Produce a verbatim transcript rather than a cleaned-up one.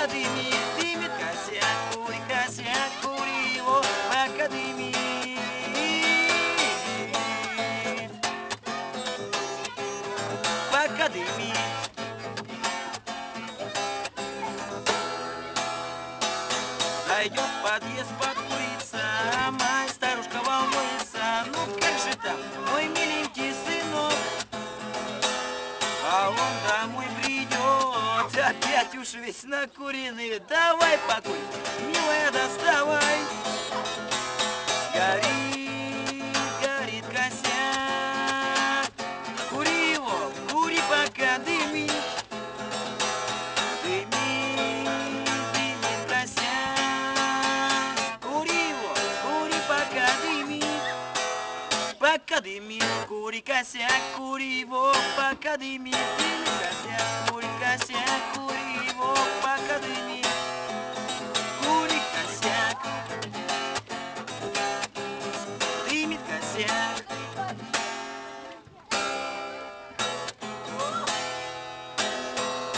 дымит, дымит косяк, кури, косяк, кури его, пока дымит. Пока дымит. Зайдет в подъезд покуриться, а моя старушка волнуется. Ну как же там, мой миленький сынок? А он домой придет, опять уж весь накуренный. Давай покурим, милая, доставай. Горит, горит косяк, кури его, кури, пока дымит. Дымит, дымит косяк, кури его, кури, пока дымит. Пока дымит, кури, косяк, кури его, пока дымит, дымит косяк.